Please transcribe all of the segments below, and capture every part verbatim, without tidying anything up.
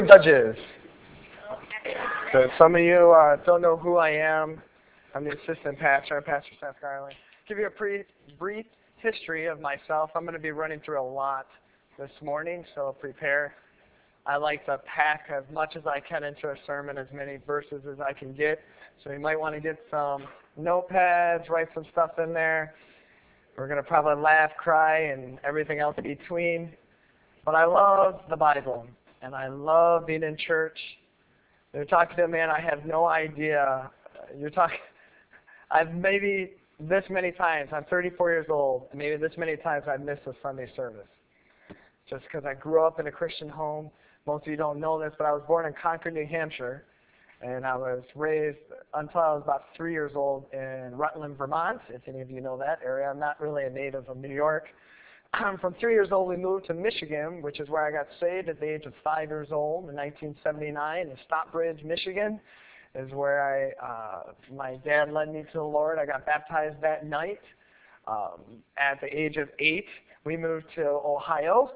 Judges. So some of you uh, don't know who I am. I'm the assistant pastor, I'm Pastor Seth Garland. Give you a pretty brief history of myself. I'm going to be running through a lot this morning, so prepare. I like to pack as much as I can into a sermon, as many verses as I can get. So you might want to get some notepads, write some stuff in there. We're going to probably laugh, cry, and everything else in between. But I love the Bible, and I love being in church. You're talking to a man, I have no idea. You're talking, I've maybe this many times, I'm thirty-four years old, and maybe this many times I've missed a Sunday service. Just because I grew up in a Christian home. Most of you don't know this, but I was born in Concord, New Hampshire, and I was raised until I was about three years old in Rutland, Vermont, if any of you know that area. I'm not really a native of New York. From three years old, we moved to Michigan, which is where I got saved at the age of five years old in nineteen seventy-nine in Stockbridge, Michigan, is where I, uh, my dad led me to the Lord. I got baptized that night. Um, at the age of eight, we moved to Ohio.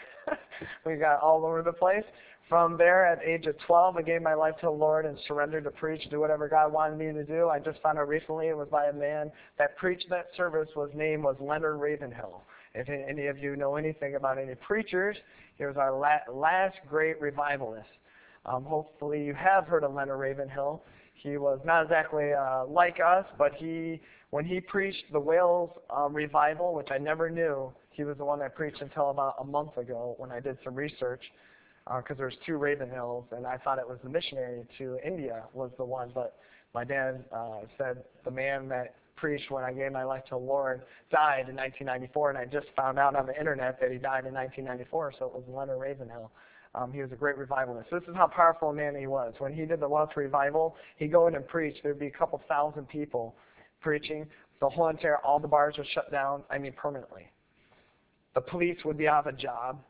We got all over the place. From there, at the age of twelve, I gave my life to the Lord and surrendered to preach, do whatever God wanted me to do. I just found out recently it was by a man that preached that service. His name was Leonard Ravenhill. If any of you know anything about any preachers, he was our la- last great revivalist. Um, hopefully you have heard of Leonard Ravenhill. He was not exactly uh, like us, but he, when he preached the Wales uh, revival, which I never knew, he was the one that preached until about a month ago when I did some research, because uh, there's two Ravenhills, and I thought it was the missionary to India was the one, but my dad uh, said the man that preached when I gave my life to the Lord died in nineteen ninety-four, and I just found out on the internet that he died in nineteen ninety-four, so it was Leonard Ravenhill. Um, he was a great revivalist. This is how powerful a man he was. When he did the Welsh revival, he'd go in and preach. There'd be a couple thousand people preaching. The whole entire, all the bars would shut down, I mean permanently. The police would be out of a job.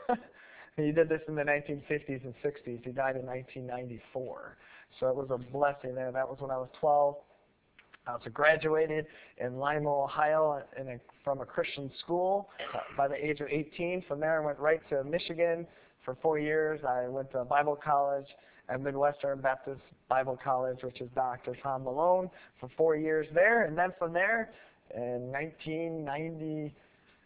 He did this in the nineteen fifties and sixties. He died in nineteen ninety-four. So it was a blessing there. That was when I was twelve. I was graduated in Lima, Ohio, in a, from a Christian school uh, by the age of eighteen. From there, I went right to Michigan for four years. I went to Bible college at Midwestern Baptist Bible College, which is Doctor Tom Malone, for four years there. And then from there, in nineteen ninety-seven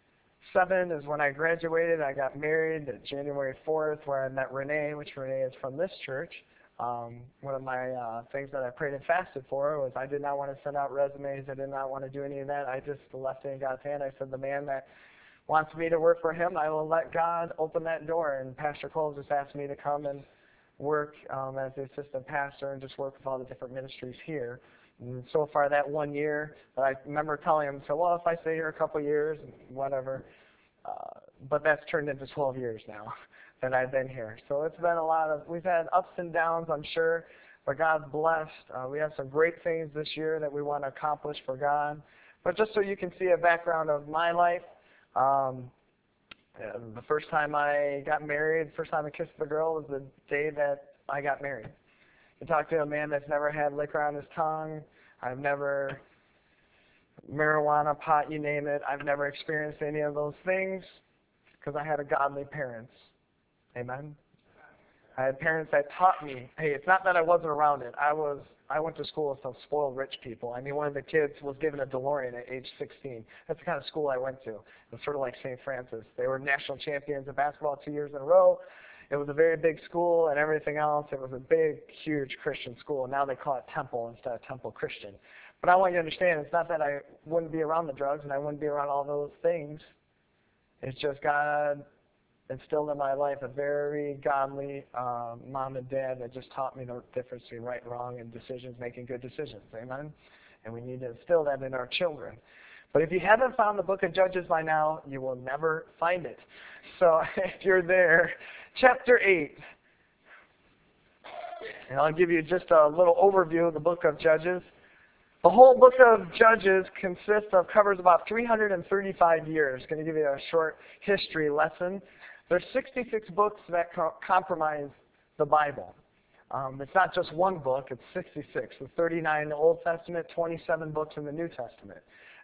is when I graduated. I got married January fourth, where I met Renee, which Renee is from this church. Um, one of my uh, things that I prayed and fasted for was I did not want to send out resumes. I did not want to do any of that. I just left it in God's hand. I said, the man that wants me to work for him, I will let God open that door. And Pastor Cole just asked me to come and work um, as the assistant pastor and just work with all the different ministries here. And so far that one year, that I remember telling him, so well, if I stay here a couple years, whatever. Uh, but that's turned into twelve years now that I've been here. So it's been a lot of, we've had ups and downs, I'm sure, but God's blessed. Uh, we have some great things this year that we want to accomplish for God. But just so you can see a background of my life, um, uh, the first time I got married, first time I kissed the girl was the day that I got married. You talk to a man that's never had liquor on his tongue. I've never, marijuana, pot, you name it. I've never experienced any of those things because I had a godly parents. Amen. I had parents that taught me, hey, it's not that I wasn't around it. I was, I went to school with some spoiled rich people. I mean, one of the kids was given a DeLorean at age sixteen. That's the kind of school I went to. It was sort of like Saint Francis. They were national champions of basketball two years in a row. It was a very big school and everything else. It was a big, huge Christian school. Now they call it Temple instead of Temple Christian. But I want you to understand, it's not that I wouldn't be around the drugs and I wouldn't be around all those things. It's just God instilled in my life a very godly um, mom and dad that just taught me the difference between right and wrong and decisions, making good decisions. Amen? And we need to instill that in our children. But if you haven't found the book of Judges by now, you will never find it. So if you're there, chapter eight. And I'll give you just a little overview of the book of Judges. The whole book of Judges consists of, covers about three hundred thirty-five years. Going to give you a short history lesson. There's sixty-six books that co- comprise the Bible. Um, it's not just one book, it's sixty-six. There's thirty-nine in the Old Testament, twenty-seven books in the New Testament.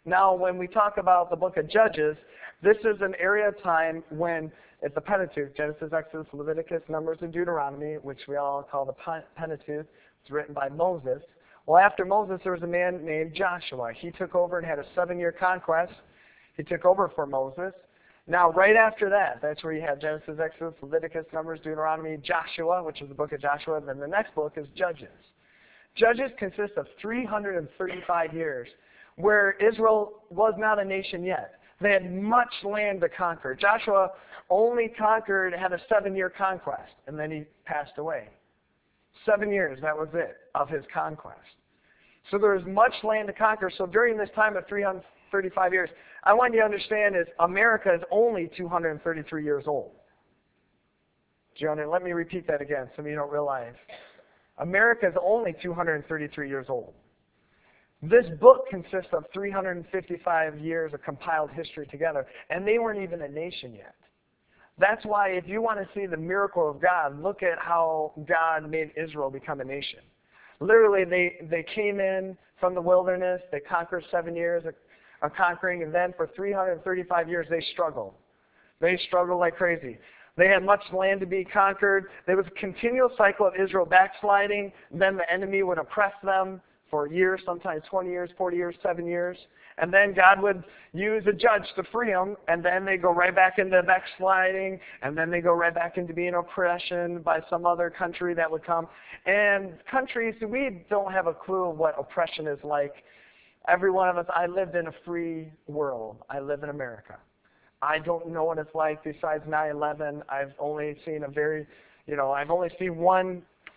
Now, when we talk about the book of Judges, this is an area of time when it's the Pentateuch, Genesis, Exodus, Leviticus, Numbers, and Deuteronomy, which we all call the Pentateuch. It's written by Moses. Well, after Moses, there was a man named Joshua. He took over and had a seven-year conquest. He took over for Moses. Now, right after that, that's where you have Genesis, Exodus, Leviticus, Numbers, Deuteronomy, Joshua, which is the book of Joshua. Then the next book is Judges. Judges consist of three hundred thirty-five years where Israel was not a nation yet. They had much land to conquer. Joshua only conquered, had a seven-year conquest, and then he passed away. Seven years, that was it, of his conquest. So there was much land to conquer. So during this time of three hundred thirty-five years, I want you to understand is America is only two hundred thirty-three years old. Do you understand? Let me repeat that again, some of you don't realize. America is only two hundred thirty-three years old. This book consists of three hundred fifty-five years of compiled history together, and they weren't even a nation yet. That's why if you want to see the miracle of God, look at how God made Israel become a nation. Literally, they, they came in from the wilderness, they conquered seven years of, of conquering, and then for three hundred thirty-five years they struggled. They struggled like crazy. They had much land to be conquered. There was a continual cycle of Israel backsliding. Then the enemy would oppress them for years, sometimes twenty years, forty years, seven years. And then God would use a judge to free them, and then they go right back into backsliding, and then they go right back into being oppression by some other country that would come. And countries, we don't have a clue what oppression is like. Every one of us, I lived in a free world. I live in America. I don't know what it's like besides nine eleven. I've only seen a very, you know, I've only seen one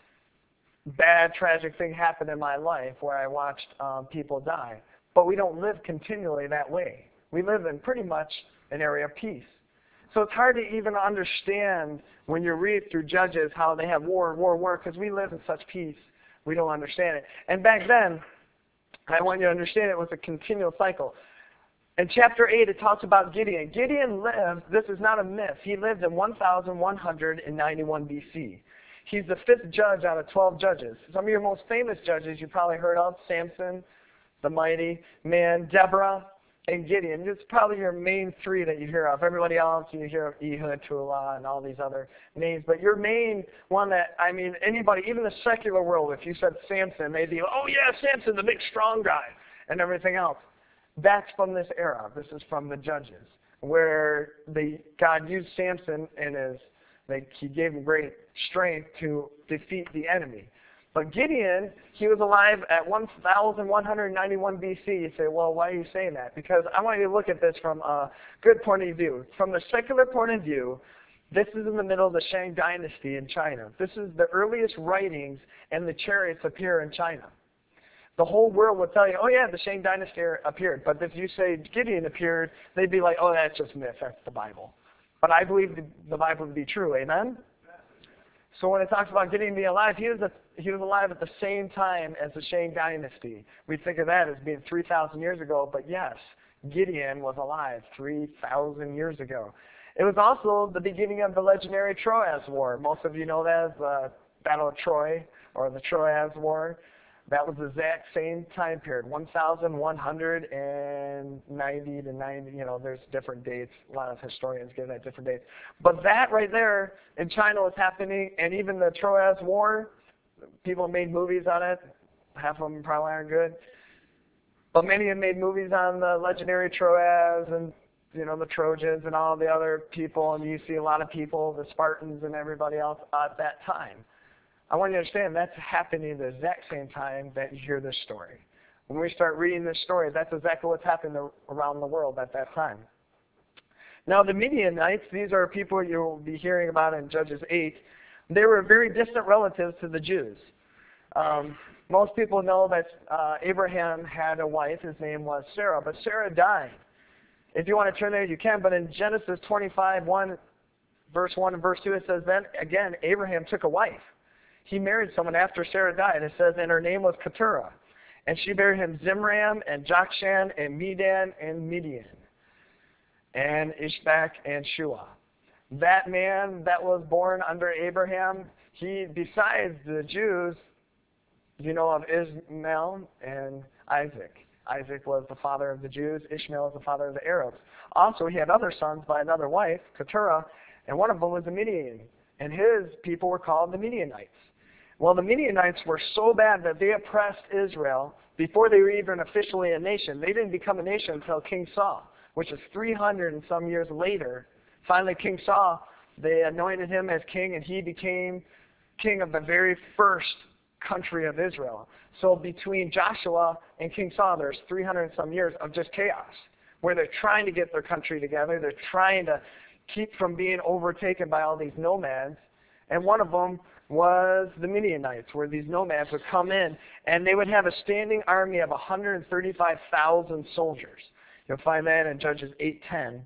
bad, tragic thing happen in my life where I watched um, people die. But we don't live continually that way. We live in pretty much an area of peace. So it's hard to even understand when you read through Judges how they have war, war, war, because we live in such peace. We don't understand it. And back then, I want you to understand it was a continual cycle. In chapter eight, it talks about Gideon. Gideon lived, this is not a myth, he lived in one thousand one hundred ninety-one B C. He's the fifth judge out of twelve judges. Some of your most famous judges you probably heard of, Samson, the mighty man, Deborah, and Gideon. It's probably your main three that you hear of. Everybody else, you hear of Ehud, Tula, and all these other names. But your main one that, I mean, anybody, even the secular world, if you said Samson, they'd be, oh yeah, Samson, the big strong guy, and everything else. That's from this era. This is from the Judges, where they, God used Samson and his, they, he gave him great strength to defeat the enemy. But Gideon, he was alive at one thousand one hundred ninety-one B C. You say, well, why are you saying that? Because I want you to look at this from a good point of view. From the secular point of view, this is in the middle of the Shang Dynasty in China. This is the earliest writings, and the chariots appear in China. The whole world would tell you, oh yeah, the Shang Dynasty appeared. But if you say Gideon appeared, they'd be like, oh, that's just myth. That's the Bible. But I believe the, the Bible to be true. Amen? So when it talks about Gideon being alive, he was, a, he was alive at the same time as the Shang Dynasty. We think of that as being three thousand years ago. But yes, Gideon was alive three thousand years ago. It was also the beginning of the legendary Troas War. Most of you know that as the Battle of Troy, or the Troas War. That was the exact same time period, one thousand one hundred ninety to ninety, you know, there's different dates. A lot of historians give that different dates. But that right there in China was happening, and even the Troas War, people made movies on it. Half of them probably aren't good. But many have made movies on the legendary Troas and, you know, the Trojans and all the other people, and you see a lot of people, the Spartans and everybody else at that time. I want you to understand that's happening at the exact same time that you hear this story. When we start reading this story, that's exactly what's happening around the world at that time. Now the Midianites, these are people you'll be hearing about in Judges eight. They were very distant relatives to the Jews. Um, most people know that uh, Abraham had a wife. His name was Sarah, but Sarah died. If you want to turn there, you can. But in Genesis twenty-five, one, verse one and verse two, it says, then again, Abraham took a wife. He married someone after Sarah died. It says, and her name was Keturah. And she bare him Zimram, and Jokshan, and Medan, and Midian, and Ishbak, and Shua. That man that was born under Abraham, he, besides the Jews, you know of Ishmael and Isaac. Isaac was the father of the Jews. Ishmael was the father of the Arabs. Also, he had other sons by another wife, Keturah, and one of them was a Midian. And his people were called the Midianites. Well, the Midianites were so bad that they oppressed Israel before they were even officially a nation. They didn't become a nation until King Saul, which is three hundred and some years later. Finally, King Saul, they anointed him as king, and he became king of the very first country of Israel. So between Joshua and King Saul, there's three hundred and some years of just chaos, where they're trying to get their country together. They're trying to keep from being overtaken by all these nomads. And one of them was the Midianites, where these nomads would come in, and they would have a standing army of one hundred thirty-five thousand soldiers. You'll find that in Judges eight ten.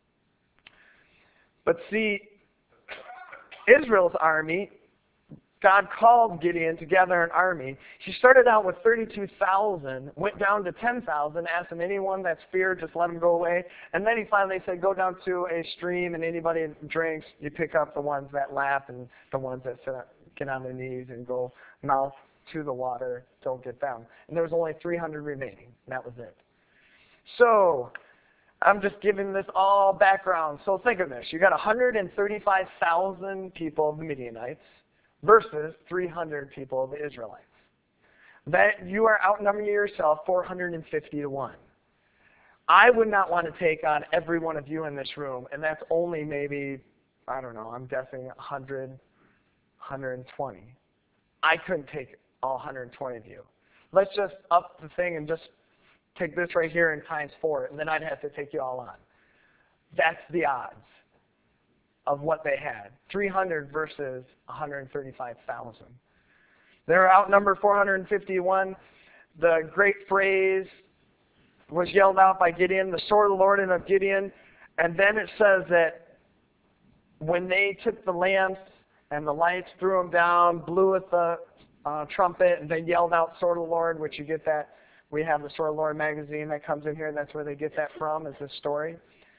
But see, Israel's army, God called Gideon to gather an army. He started out with thirty-two thousand, went down to ten thousand, asked him, anyone that's feared, just let him go away. And then he finally said, go down to a stream, and anybody that drinks, you pick up the ones that lap and the ones that sit up, get on their knees and go mouth to the water, don't get down. And there was only three hundred remaining, and that was it. So, I'm just giving this all background. So think of this. You got one hundred thirty-five thousand people, the Midianites, versus three hundred people, the Israelites. That you are outnumbering yourself four hundred fifty to one. I would not want to take on every one of you in this room, and that's only maybe, I don't know, I'm guessing one hundred, one hundred twenty. I couldn't take all one hundred twenty of you. Let's just up the thing and just take this right here and times four, and then I'd have to take you all on. That's the odds of what they had. three hundred versus one hundred thirty-five thousand. They were outnumbered four hundred fifty-one. The great phrase was yelled out by Gideon, the sword of the Lord and of Gideon. And then it says that when they took the lamps and the lights, threw them down, blew with the uh, trumpet, and they yelled out sword of the Lord, which you get that. We have the Sword of the Lord magazine that comes in here, and that's where they get that from, is this story. one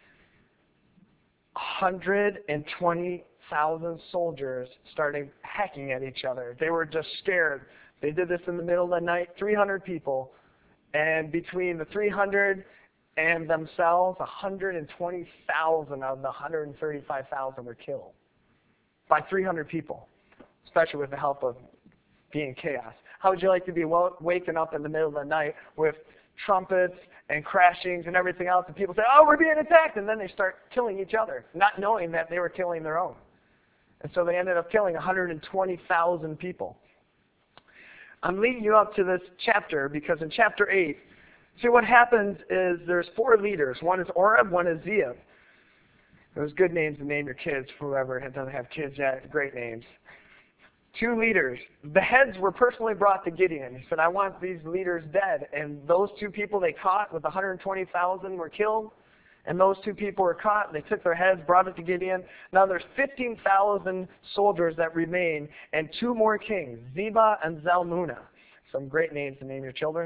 hundred twenty thousand soldiers started hacking at each other. They were just scared. They did this in the middle of the night, three hundred people. And between the three hundred and themselves, one hundred twenty thousand of the one hundred thirty-five thousand were killed by three hundred people, especially with the help of being chaos. How would you like to be waking up in the middle of the night with trumpets and crashings and everything else, and people say, oh, we're being attacked, and then they start killing each other, not knowing that they were killing their own. And so they ended up killing one hundred twenty thousand people. I'm leading you up to this chapter because in chapter eight, see what happens is there's four leaders. One is Oreb, one is Zeeb. Those good names to name your kids, whoever doesn't have kids yet, great names. Two leaders. The heads were personally brought to Gideon. He said, I want these leaders dead. And those two people they caught with one hundred twenty thousand were killed. And those two people were caught. They took their heads, brought it to Gideon. Now there's fifteen thousand soldiers that remain and two more kings, Zebah and Zalmunna. Some great names to name your children.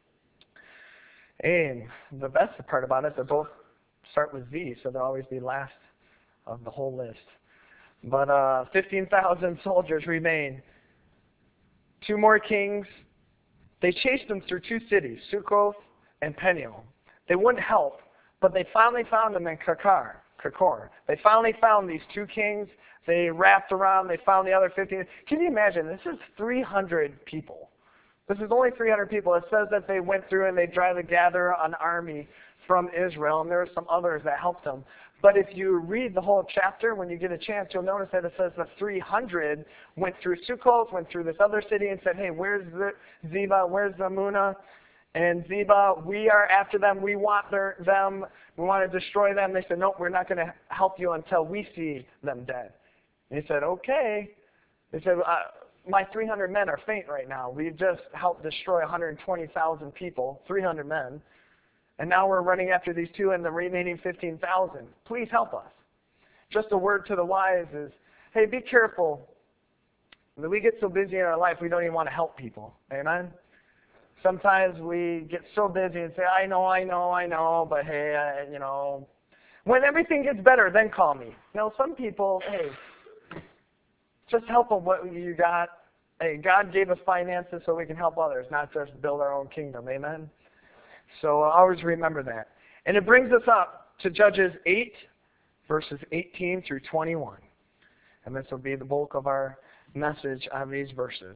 And the best part about it, they both start with Z, so they'll always be last of the whole list. But uh, fifteen thousand soldiers remain. Two more kings. They chased them through two cities, Sukkoth and Peniel. They wouldn't help, but they finally found them in Kakar, Kakor. They finally found these two kings. They wrapped around. They found the other fifteen. Can you imagine? This is three hundred people. This is only three hundred people. It says that they went through and they tried to gather an army from Israel, and there were some others that helped them. But if you read the whole chapter, when you get a chance, you'll notice that it says the three hundred went through Sukkoth, went through this other city, and said, hey, where's the Zebah? Where's Zalmunna? And Zebah, we are after them. We want their, them. We want to destroy them. They said, nope, we're not going to help you until we see them dead. And he said, okay. They said, uh, my three hundred men are faint right now. We've just helped destroy one hundred twenty thousand people, three hundred men. And now we're running after these two and the remaining fifteen thousand. Please help us. Just a word to the wise is, hey, be careful. We get so busy in our life, we don't even want to help people. Amen? Sometimes we get so busy and say, I know, I know, I know, but hey, I, you know. When everything gets better, then call me. You know, some people, hey, just help them what you got. Hey, God gave us finances so we can help others, not just build our own kingdom. Amen? So always remember that. And it brings us up to Judges eight, verses eighteen through twenty-one. And this will be the bulk of our message on these verses.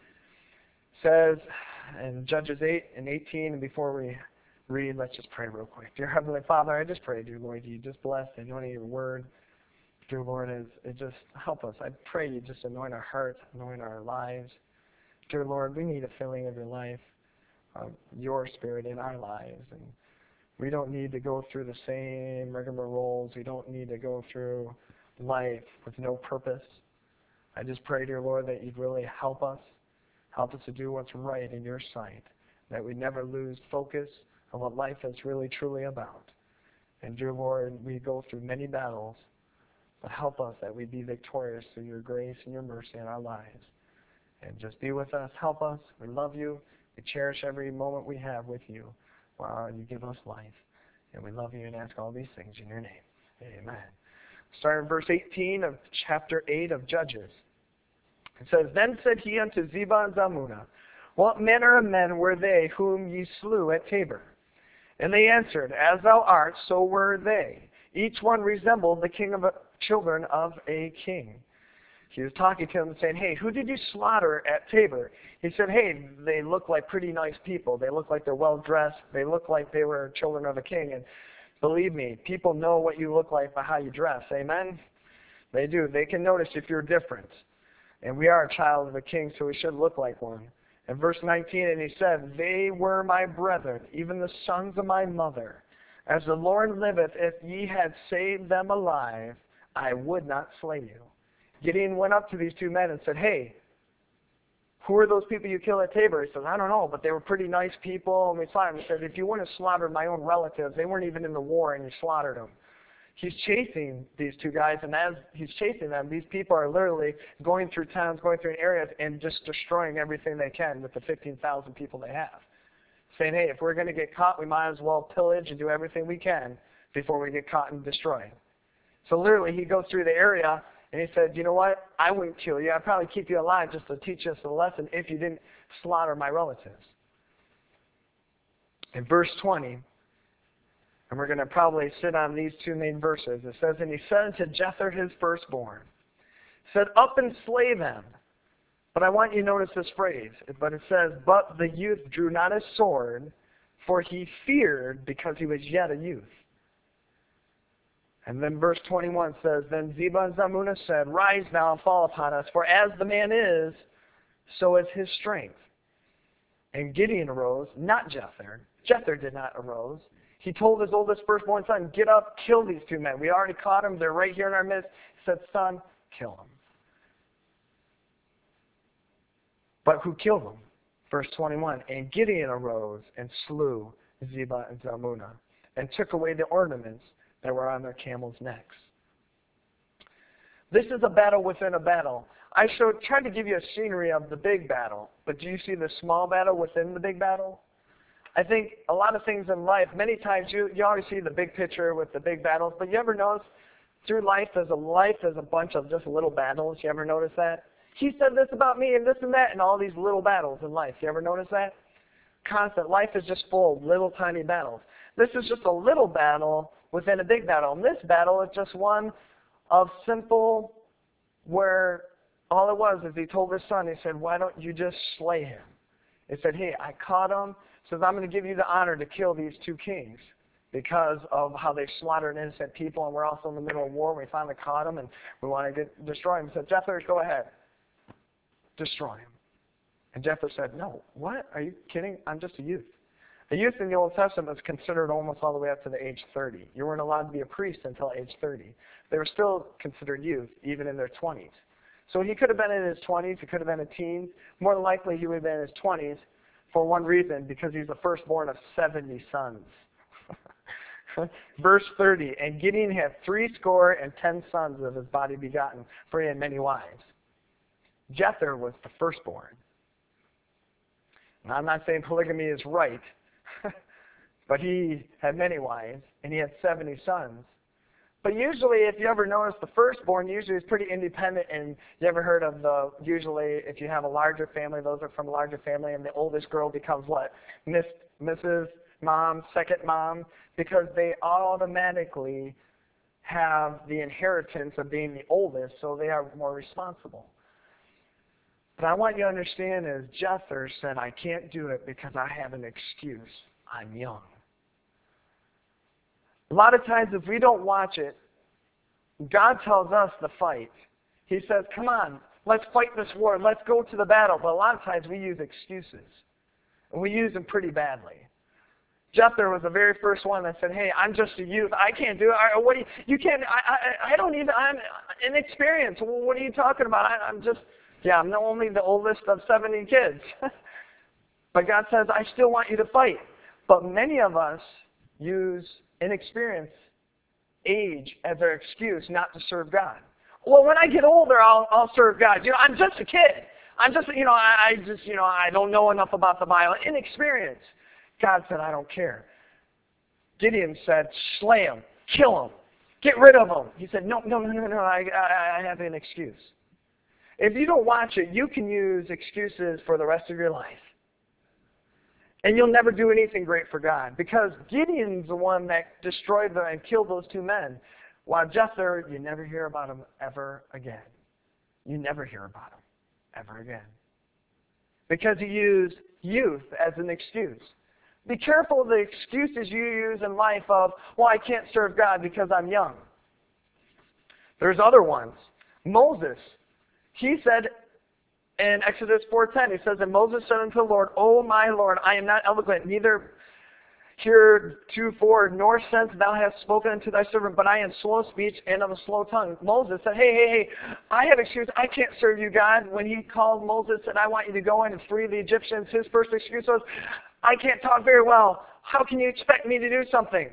It says in Judges eight and eighteen, and before we read, let's just pray real quick. Dear Heavenly Father, I just pray, dear Lord, you just bless and anoint your word. Dear Lord, as it just help us. I pray you just anoint our hearts, anoint our lives. Dear Lord, we need a filling of your life, of your spirit in our lives. And we don't need to go through the same rigmaroles. We don't need to go through life with no purpose. I just pray, dear Lord, that you'd really help us. Help us to do what's right in your sight. That we never lose focus on what life is really, truly about. And dear Lord, we go through many battles, but help us that we be victorious through your grace and your mercy in our lives. And just be with us. Help us. We love you. We cherish every moment we have with you while you give us life. And we love you and ask all these things in your name. Amen. Starting in verse eighteen of chapter eight of Judges. It says, Then said he unto Zebah and Zalmunna, What manner of men were they whom ye slew at Tabor? And they answered, As thou art, so were they. Each one resembled the king of a, children of a king. He was talking to him saying, hey, who did you slaughter at Tabor? He said, hey, they look like pretty nice people. They look like they're well-dressed. They look like they were children of a king. And believe me, people know what you look like by how you dress. Amen? They do. They can notice if you're different. And we are a child of a king, so we should look like one. In verse nineteen, and he said, They were my brethren, even the sons of my mother. As the Lord liveth, if ye had saved them alive, I would not slay you. Gideon went up to these two men and said, hey, who are those people you killed at Tabor? He says, I don't know, but they were pretty nice people. And we slaughtered them. He said, if you wouldn't have slaughtered my own relatives, they weren't even in the war, and you slaughtered them. He's chasing these two guys, and as he's chasing them, these people are literally going through towns, going through areas, and just destroying everything they can with the fifteen thousand people they have. Saying, hey, if we're going to get caught, we might as well pillage and do everything we can before we get caught and destroyed. So literally, he goes through the area, and he said, you know what? I wouldn't kill you. I'd probably keep you alive just to teach us a lesson if you didn't slaughter my relatives. In verse twenty, and we're going to probably sit on these two main verses. It says, and he said unto Jether his firstborn, said, up and slay them. But I want you to notice this phrase. But it says, but the youth drew not his sword, for he feared because he was yet a youth. And then verse twenty-one says, then Zebah and Zalmunna said, rise now and fall upon us, for as the man is, so is his strength. And Gideon arose, not Jether. Jether did not arise. He told his oldest firstborn son, get up, kill these two men. We already caught them. They're right here in our midst. He said, son, kill them. But who killed them? Verse twenty-one, and Gideon arose and slew Zebah and Zalmunna and took away the ornaments that were on their camels' necks. This is a battle within a battle. I showed, tried to give you a scenery of the big battle, but do you see the small battle within the big battle? I think a lot of things in life, many times you, you always see the big picture with the big battles, but you ever notice through life, there's a life, there's a bunch of just little battles. You ever notice that? He said this about me and this and that and all these little battles in life. You ever notice that? Constant. Life is just full of little tiny battles. This is just a little battle within a big battle. And this battle is just one of simple where all it was is he told his son, he said, why don't you just slay him? He said, hey, I caught him. Says, I'm going to give you the honor to kill these two kings because of how they slaughtered innocent people, and we're also in the middle of war. We finally caught them, and we want to get, destroy him. He said, Jether, go ahead. Destroy him. And Jether said, no, what? Are you kidding? I'm just a youth. A youth in the Old Testament was considered almost all the way up to the age thirty. You weren't allowed to be a priest until age thirty. They were still considered youth, even in their twenties. So he could have been in his twenties. He could have been a teen. More than likely, he would have been in his twenties. For one reason, because he's the firstborn of seventy sons. Verse thirty, and Gideon had three score and ten sons of his body begotten, for he had many wives. Jether was the firstborn. Now, I'm not saying polygamy is right, but he had many wives, and he had seventy sons. But usually, if you ever notice, the firstborn usually is pretty independent, and you ever heard of the, usually, if you have a larger family, those are from a larger family, and the oldest girl becomes what? Miss, Missus mom, second mom, because they automatically have the inheritance of being the oldest, so they are more responsible. But I want you to understand is Jether said, I can't do it because I have an excuse. I'm young. A lot of times if we don't watch it, God tells us to fight. He says, come on, let's fight this war. Let's go to the battle. But a lot of times we use excuses. And we use them pretty badly. Jether was the very first one that said, hey, I'm just a youth. I can't do it. I, what do you, you can't, I, I, I don't even, I'm inexperienced. What are you talking about? I, I'm just, yeah, I'm only the oldest of seventy kids. But God says, I still want you to fight. But many of us use inexperience, age as our excuse not to serve God. Well, when I get older, I'll, I'll serve God. You know, I'm just a kid. I'm just, you know, I, I just, you know, I don't know enough about the Bible. Inexperience. God said, I don't care. Gideon said, slay him, kill him, get rid of him. He said, no, no, no, no, no, I, I, I have an excuse. If you don't watch it, you can use excuses for the rest of your life. And you'll never do anything great for God. Because Gideon's the one that destroyed the, and killed those two men. While Jether, you never hear about him ever again. You never hear about him ever again. Because he used youth as an excuse. Be careful of the excuses you use in life of, well, I can't serve God because I'm young. There's other ones. Moses, he said in Exodus four ten, he says, and Moses said unto the Lord, O my Lord, I am not eloquent, neither heretofore, nor since thou hast spoken unto thy servant, but I am slow of speech and of a slow tongue. Moses said, hey, hey, hey, I have excuse. I can't serve you, God. When he called Moses and I want you to go in and free the Egyptians, his first excuse was, I can't talk very well. How can you expect me to do something?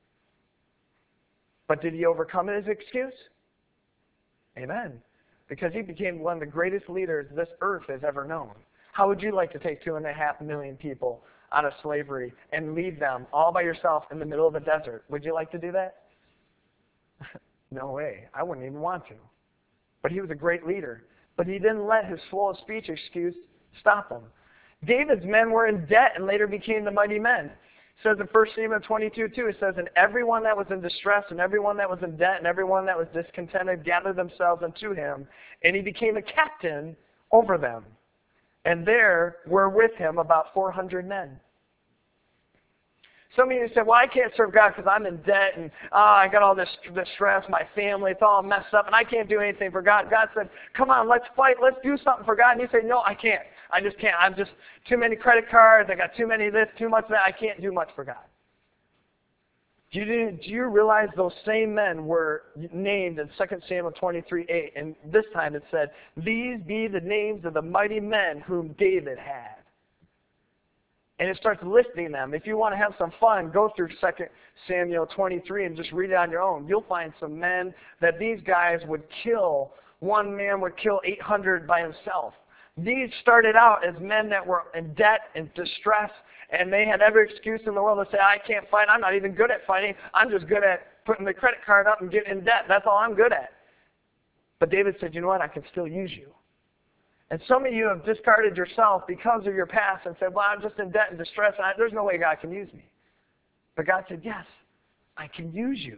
But did he overcome his excuse? Amen. Because he became one of the greatest leaders this earth has ever known. How would you like to take two and a half million people out of slavery and leave them all by yourself in the middle of the desert? Would you like to do that? No way. I wouldn't even want to. But he was a great leader. But he didn't let his slow of speech excuse stop him. David's men were in debt and later became the mighty men. It says in First Samuel twenty-two two, it says, and everyone that was in distress and everyone that was in debt and everyone that was discontented gathered themselves unto him, and he became a captain over them. And there were with him about four hundred men. Some of you say, well, I can't serve God because I'm in debt and oh, I got all this, this stress, my family, it's all messed up, and I can't do anything for God. God said, come on, let's fight, let's do something for God. And you say, no, I can't. I just can't. I'm just too many credit cards, I got too many this, too much that, I can't do much for God. Do you, do you realize those same men were named in Second Samuel twenty-three eight, and this time it said, these be the names of the mighty men whom David had. And it starts listing them. If you want to have some fun, go through Second Samuel twenty-three and just read it on your own. You'll find some men that these guys would kill. One man would kill eight hundred by himself. These started out as men that were in debt and distress, and they had every excuse in the world to say, I can't fight. I'm not even good at fighting. I'm just good at putting the credit card up and getting in debt. That's all I'm good at. But David said, you know what? I can still use you. And some of you have discarded yourself because of your past and said, well, I'm just in debt and distress. And I, there's no way God can use me. But God said, yes, I can use you.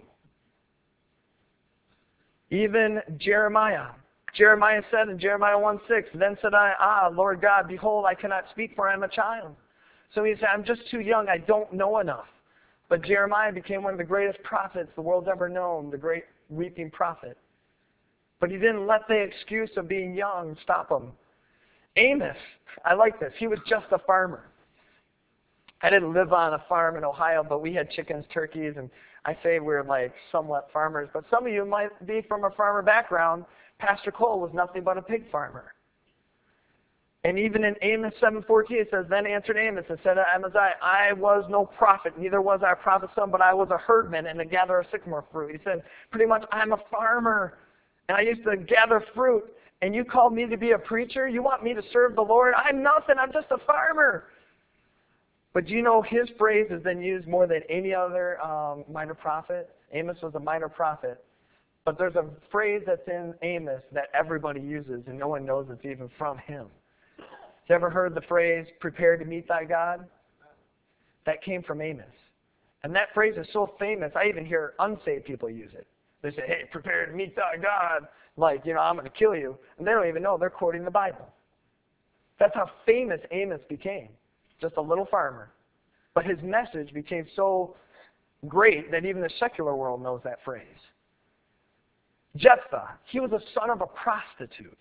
Even Jeremiah. Jeremiah said in Jeremiah one six, then said I, ah, Lord God, behold, I cannot speak, for I am a child. So he said, I'm just too young. I don't know enough. But Jeremiah became one of the greatest prophets the world's ever known, the great weeping prophet. But he didn't let the excuse of being young stop him. Amos, I like this. He was just a farmer. I didn't live on a farm in Ohio, but we had chickens, turkeys, and I say we're like somewhat farmers. But some of you might be from a farmer background. Pastor Cole was nothing but a pig farmer. And even in Amos seven fourteen, it says, then answered Amos and said to Amaziah, I was no prophet, neither was I a prophet's son, but I was a herdman and a gatherer of sycamore fruit. He said, pretty much, I'm a farmer. And I used to gather fruit, and you called me to be a preacher? You want me to serve the Lord? I'm nothing. I'm just a farmer. But do you know his phrase has been used more than any other um, minor prophet? Amos was a minor prophet. But there's a phrase that's in Amos that everybody uses, and no one knows it's even from him. Have you ever heard the phrase, prepare to meet thy God? that came from Amos. And that phrase is so famous, I even hear unsaved people use it. They say, hey, prepare to meet thy God. Like, you know, I'm going to kill you. And they don't even know they're quoting the Bible. That's how famous Amos became. Just a little farmer. But his message became so great that even the secular world knows that phrase. Jephthah, he was a son of a prostitute.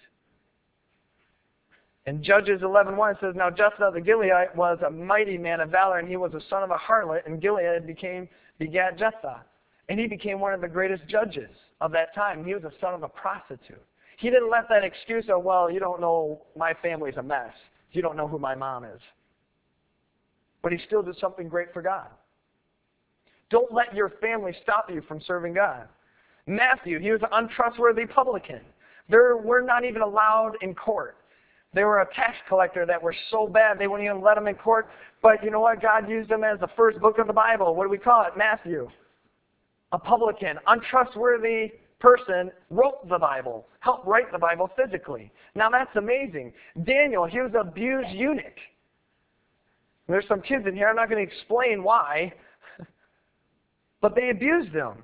In Judges eleven one it says, now Jephthah the Gileadite was a mighty man of valor, and he was a son of a harlot, and Gilead became begat Jephthah. And he became one of the greatest judges of that time. He was a son of a prostitute. He didn't let that excuse of, well, you don't know, my family's a mess. You don't know who my mom is. But he still did something great for God. Don't let your family stop you from serving God. Matthew, he was an untrustworthy publican. They were not even allowed in court. They were a tax collector that were so bad they wouldn't even let them in court. But you know what? God used them as the first book of the Bible. What do we call it? Matthew. A publican, untrustworthy person, wrote the Bible, helped write the Bible physically. Now that's amazing. Daniel, he was an abused eunuch. There's some kids in here, I'm not going to explain why, but they abused him.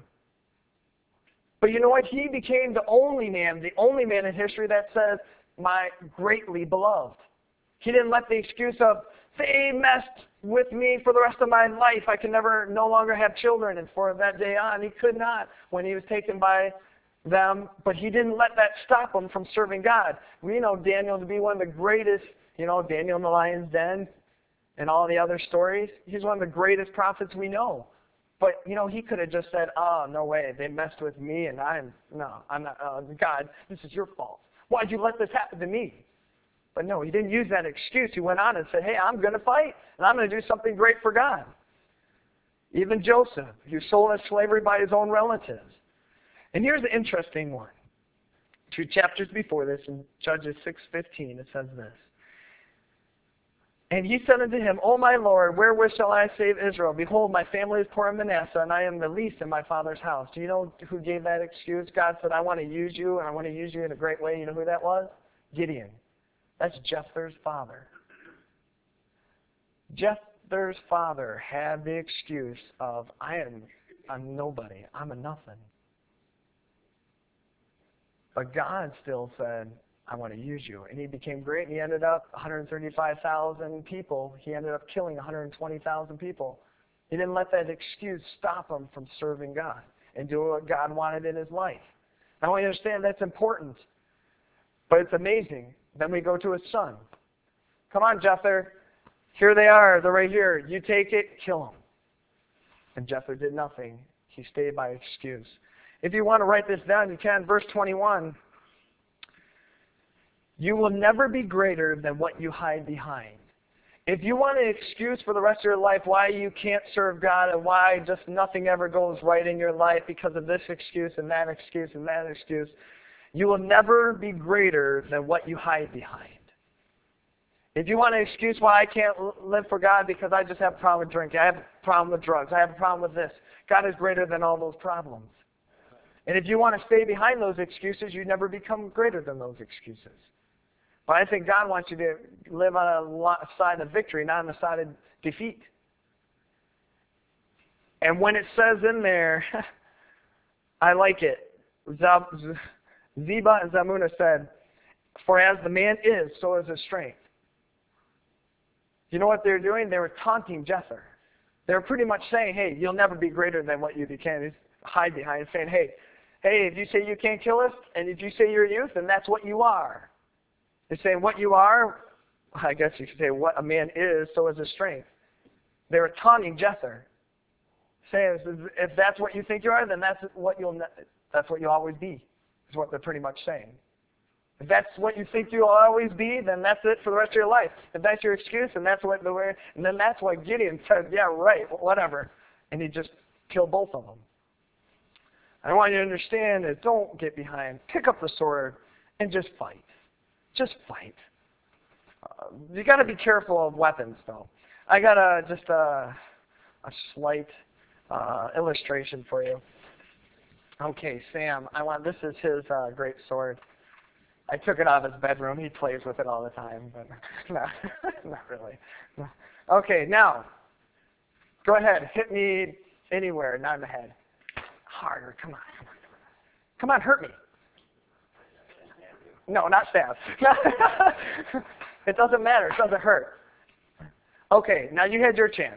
But you know what? He became the only man, the only man in history that says, my greatly beloved. He didn't let the excuse of, they messed with me for the rest of my life. I can never, no longer have children. And for that day on, he could not when he was taken by them. But he didn't let that stop him from serving God. We know Daniel to be one of the greatest, you know, Daniel in the lion's den and all the other stories. He's one of the greatest prophets we know. But, you know, he could have just said, oh, no way, they messed with me and I'm, no, I'm not, uh, God, this is your fault. Why'd you let this happen to me? But no, he didn't use that excuse. He went on and said, hey, I'm going to fight, and I'm going to do something great for God. Even Joseph, he was sold into slavery by his own relatives. And here's the interesting one. Two chapters before this, in Judges six fifteen, it says this. And he said unto him, O my Lord, wherewith shall I save Israel? Behold, my family is poor in Manasseh, and I am the least in my father's house. Do you know who gave that excuse? God said, I want to use you, and I want to use you in a great way. You know who that was? Gideon. That's Jephthah's father. Jephthah's father had the excuse of, I am a nobody. I'm a nothing. But God still said, I want to use you. And he became great, and he ended up one hundred thirty-five thousand people. He ended up killing one hundred twenty thousand people. He didn't let that excuse stop him from serving God and doing what God wanted in his life. Now, I want you to understand that's important. But it's amazing. Then we go to his son. Come on, Jephthah. Here they are. They're right here. You take it, kill them. And Jephthah did nothing. He stayed by excuse. If you want to write this down, you can. Verse twenty-one. You will never be greater than what you hide behind. If you want an excuse for the rest of your life why you can't serve God and why just nothing ever goes right in your life because of this excuse and that excuse and that excuse, you will never be greater than what you hide behind. If you want an excuse why I can't live for God because I just have a problem with drinking, I have a problem with drugs, I have a problem with this, God is greater than all those problems. And if you want to stay behind those excuses, you never become greater than those excuses. But I think God wants you to live on a side of victory, not on the side of defeat. And when it says in there, I like it. Ziba and Zalmunna said, for as the man is, so is his strength. You know what they were doing? They were taunting Jephthah. They were pretty much saying, hey, you'll never be greater than what you became. Hide behind, saying, hey, hey, if you say you can't kill us, and if you say you're a youth, then that's what you are. They're saying what you are, I guess you could say what a man is, so is his strength. They were taunting Jephthah, saying if that's what you think you are, then that's what you'll that's what you'll always be. Is what they're pretty much saying. If that's what you think you'll always be, then that's it for the rest of your life. If that's your excuse, and that's what the way, and then that's why Gideon said, yeah, right, whatever, and he just killed both of them. I want you to understand that don't get behind. Pick up the sword and just fight. Just fight. Uh, you got to be careful of weapons, though. I got a just a, a slight uh, illustration for you. Okay, Sam. I want this is his uh, great sword. I took it out of his bedroom. He plays with it all the time, but not, not really. Okay, now Go ahead. Hit me anywhere, not in the head. Harder. Come on. Come on. Come on, hurt me. No, not stab. It doesn't matter. It doesn't hurt. Okay, now you had your chance.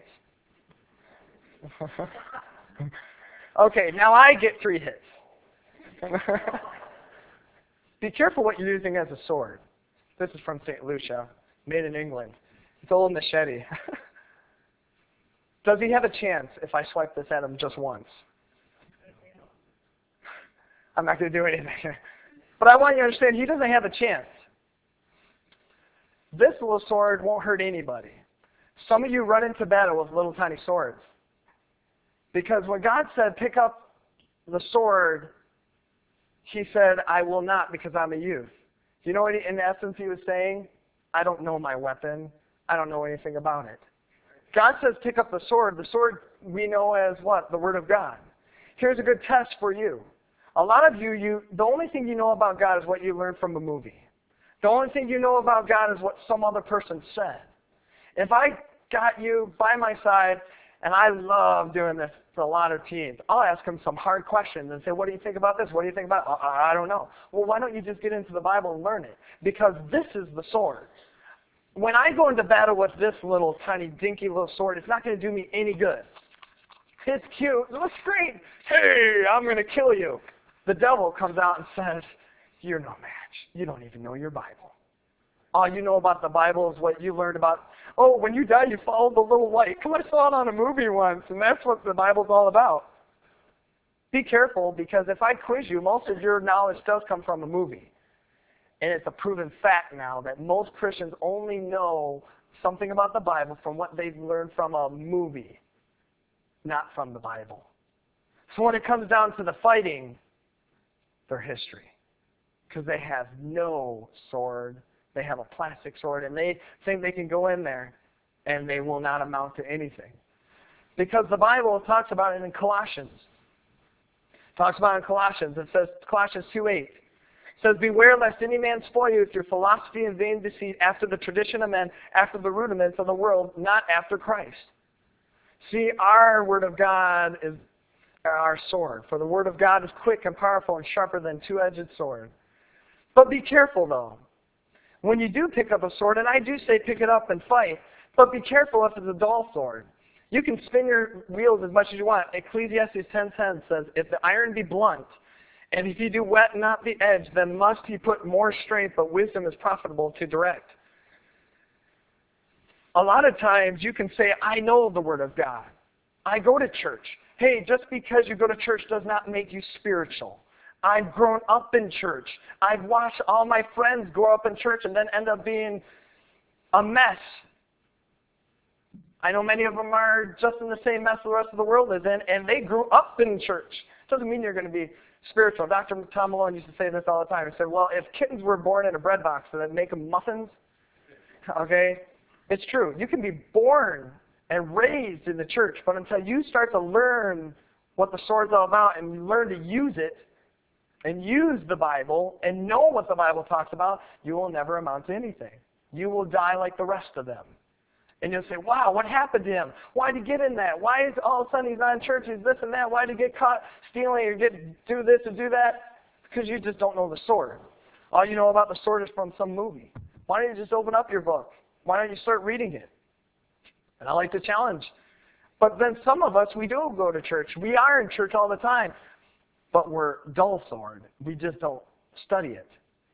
Okay, now I get three hits. Be careful what you're using as a sword. This is from Saint Lucia, made in England. It's a little machete. Does he have a chance if I swipe this at him just once? I'm not going to do anything. But I want you to understand, he doesn't have a chance. This little sword won't hurt anybody. Some of you run into battle with little tiny swords. Because when God said, pick up the sword, he said, I will not because I'm a youth. Do you know what he, in essence he was saying? I don't know my weapon. I don't know anything about it. God says, pick up the sword. The sword we know as what? The Word of God. Here's a good test for you. A lot of you, you, the only thing you know about God is what you learned from a movie. The only thing you know about God is what some other person said. If I got you by my side, and I love doing this for a lot of teens, I'll ask them some hard questions and say, what do you think about this? What do you think about it? I don't know. Well, why don't you just get into the Bible and learn it? Because this is the sword. When I go into battle with this little tiny dinky little sword, it's not going to do me any good. It's cute. It looks great. Hey, I'm going to kill you. The devil comes out and says, you're no match. You don't even know your Bible. All you know about the Bible is what you learned about, oh, when you die, you follow the little light. Come on, I saw it on a movie once, and that's what the Bible's all about. Be careful, because if I quiz you, most of your knowledge does come from a movie. And it's a proven fact now that most Christians only know something about the Bible from what they've learned from a movie, not from the Bible. So when it comes down to the fighting, they're history. Because they have no sword. They have a plastic sword, and they think they can go in there, and they will not amount to anything. Because the Bible talks about it in Colossians. It talks about it in Colossians. It says, Colossians two eight. It says, beware lest any man spoil you with your philosophy and vain deceit, after the tradition of men, after the rudiments of the world, not after Christ. See, our Word of God is our sword. For the Word of God is quick and powerful and sharper than a two-edged sword. But be careful, though. When you do pick up a sword, and I do say pick it up and fight, but be careful if it's a dull sword. You can spin your wheels as much as you want. Ecclesiastes ten ten says, if the iron be blunt, and if you do wet not the edge, then must he put more strength, but wisdom is profitable to direct. A lot of times you can say, I know the Word of God. I go to church. Hey, just because you go to church does not make you spiritual. I've grown up in church. I've watched all my friends grow up in church and then end up being a mess. I know many of them are just in the same mess the rest of the world is in, and they grew up in church. Doesn't mean you're going to be spiritual. Doctor Tom Malone used to say this all the time. He said, well, if kittens were born in a bread box, would that make them muffins? Okay? It's true. You can be born and raised in the church, but until you start to learn what the sword's all about and you learn to use it, and use the Bible, and know what the Bible talks about, you will never amount to anything. You will die like the rest of them. And you'll say, wow, what happened to him? Why did he get in that? Why is all of a sudden he's not in church, he's this and that? Why did he get caught stealing or get do this and do that? Because you just don't know the sword. All you know about the sword is from some movie. Why don't you just open up your book? Why don't you start reading it? And I like to challenge. But then some of us, we do go to church. We are in church all the time. But we're dull sword. We just don't study it.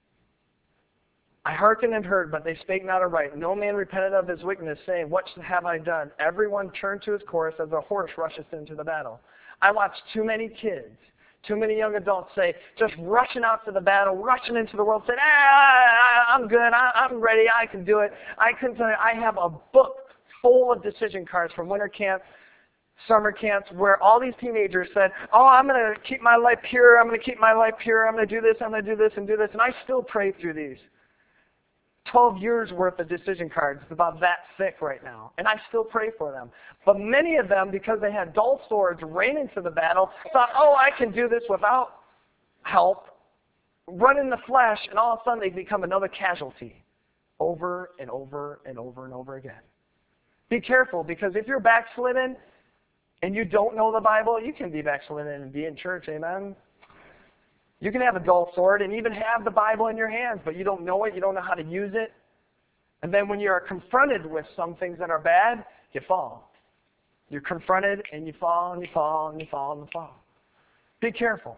I hearkened and heard, but they spake not aright. No man repented of his wickedness, saying, what have I done? Everyone turned to his course as a horse rushes into the battle. I watch too many kids, too many young adults say, just rushing out to the battle, rushing into the world, saying, ah, I'm good, I, I'm ready, I can do it. I can tell you, I have a book full of decision cards from winter camp, summer camps, where all these teenagers said, oh, I'm going to keep my life pure, I'm going to keep my life pure, I'm going to do this, I'm going to do this and do this. And I still pray through these. twelve years worth of decision cards. It's about that thick right now. And I still pray for them. But many of them, because they had dull swords ran into the battle, thought, oh, I can do this without help, run in the flesh, and all of a sudden they become another casualty over and over and over and over again. Be careful, because if you're backslidden, and you don't know the Bible, you can be backslidden and be in church, amen? You can have a dull sword and even have the Bible in your hands, but you don't know it, you don't know how to use it. And then when you are confronted with some things that are bad, you fall. You're confronted and you fall and you fall and you fall and you fall. Be careful.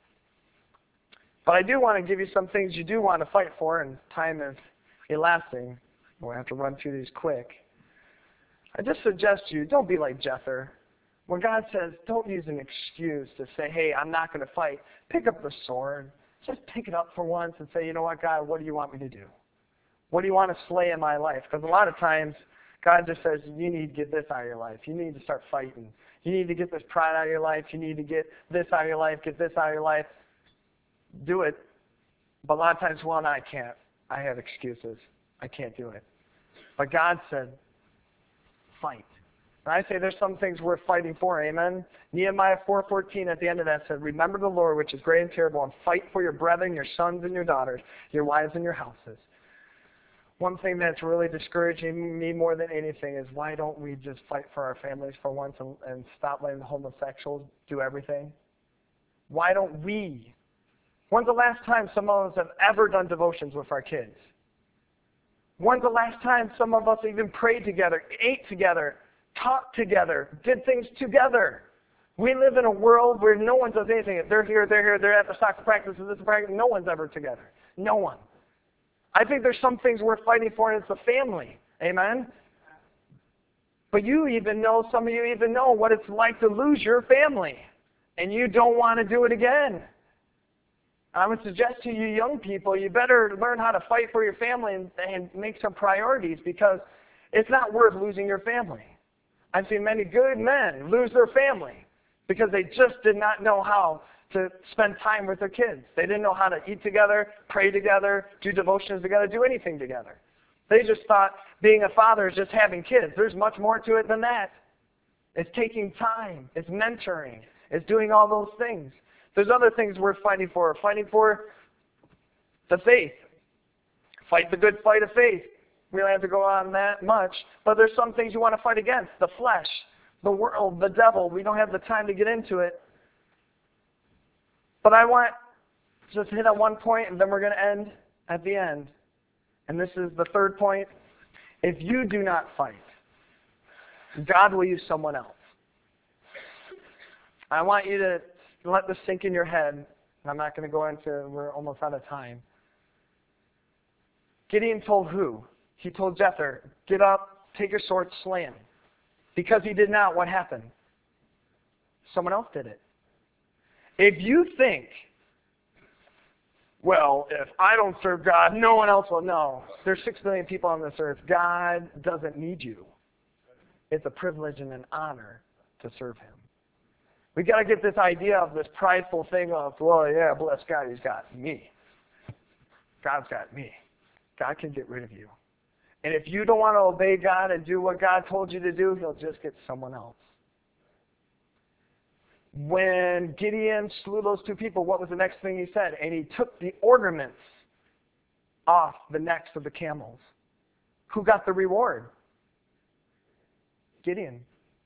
But I do want to give you some things you do want to fight for, and time is elapsing. We'll have to run through these quick. I just suggest you, don't be like Jether. When God says, don't use an excuse to say, hey, I'm not going to fight. Pick up the sword. Just pick it up for once and say, you know what, God, what do you want me to do? What do you want to slay in my life? Because a lot of times, God just says, you need to get this out of your life. You need to start fighting. You need to get this pride out of your life. You need to get this out of your life, get this out of your life. Do it. But a lot of times, well, no, I can't. I have excuses. I can't do it. But God said, fight. And I say there's some things worth fighting for, amen? Nehemiah four fourteen at the end of that said, remember the Lord, which is great and terrible, and fight for your brethren, your sons and your daughters, your wives and your houses. One thing that's really discouraging me more than anything is why don't we just fight for our families for once and, and stop letting the homosexuals do everything? Why don't we? When's the last time some of us have ever done devotions with our kids? When's the last time some of us even prayed together, ate together, talked together, did things together? We live in a world where no one does anything. They're here, they're here, they're at the soccer practice, this practice. No one's ever together. No one. I think there's some things worth fighting for, and it's the family. Amen? But you even know, some of you even know what it's like to lose your family, and you don't want to do it again. I would suggest to you young people, you better learn how to fight for your family and, and make some priorities, because it's not worth losing your family. I've seen many good men lose their family because they just did not know how to spend time with their kids. They didn't know how to eat together, pray together, do devotions together, do anything together. They just thought being a father is just having kids. There's much more to it than that. It's taking time. It's mentoring. It's doing all those things. There's other things worth fighting for. Fighting for the faith. Fight the good fight of faith. We don't have to go on that much. But there's some things you want to fight against. The flesh, the world, the devil. We don't have the time to get into it. But I want to just hit on one point, and then we're going to end at the end. And this is the third point. If you do not fight, God will use someone else. I want you to let this sink in your head. I'm not going to go into, we're almost out of time. Gideon told who? He told Jether, get up, take your sword, slay him. Because he did not, what happened? Someone else did it. If you think, well, if I don't serve God, no one else will know. There's six billion people on this earth. God doesn't need you. It's a privilege and an honor to serve him. We got to get this idea of this prideful thing of, well, yeah, bless God, he's got me. God's got me. God can get rid of you. And if you don't want to obey God and do what God told you to do, he'll just get someone else. When Gideon slew those two people, what was the next thing he said? And he took the ornaments off the necks of the camels. Who got the reward? Gideon.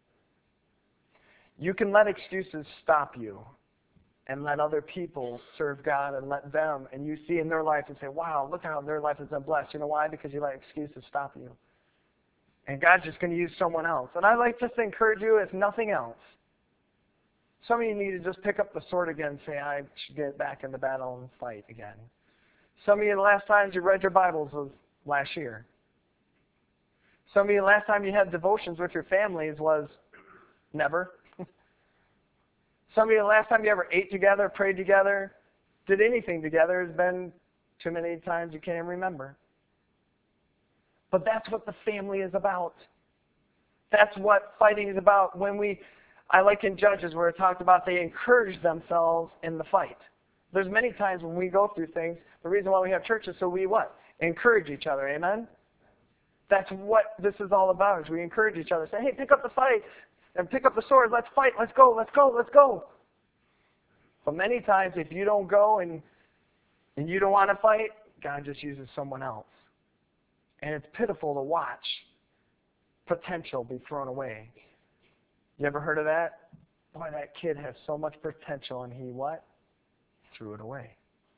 You can let excuses stop you and let other people serve God and let them, and you see in their life and say, wow, look how their life has been blessed. You know why? Because you let excuses stop you. And God's just going to use someone else. And I'd like just to encourage you, if nothing else, some of you need to just pick up the sword again and say, I should get back in the battle and fight again. Some of you, the last times you read your Bibles was last year. Some of you, the last time you had devotions with your families was never. Some of you, the last time you ever ate together, prayed together, did anything together has been too many times you can't even remember. But that's what the family is about. That's what fighting is about. When we, I like in Judges where it talked about they encourage themselves in the fight. There's many times when we go through things, the reason why we have churches, so we what? Encourage each other, amen? That's what this is all about, is we encourage each other. Say, hey, pick up the fight, and pick up the sword, let's fight, let's go, let's go, let's go. But many times, if you don't go and, and you don't want to fight, God just uses someone else. And it's pitiful to watch potential be thrown away. You ever heard of that? Boy, that kid has so much potential, and he what? Threw it away.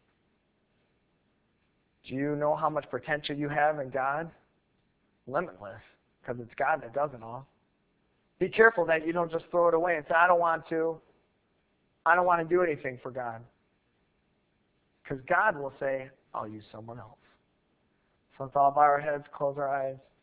Do you know how much potential you have in God? Limitless, because it's God that does it all. Be careful that you don't just throw it away and say, I don't want to. I don't want to do anything for God. Because God will say, I'll use someone else. So let's all bow our heads, close our eyes.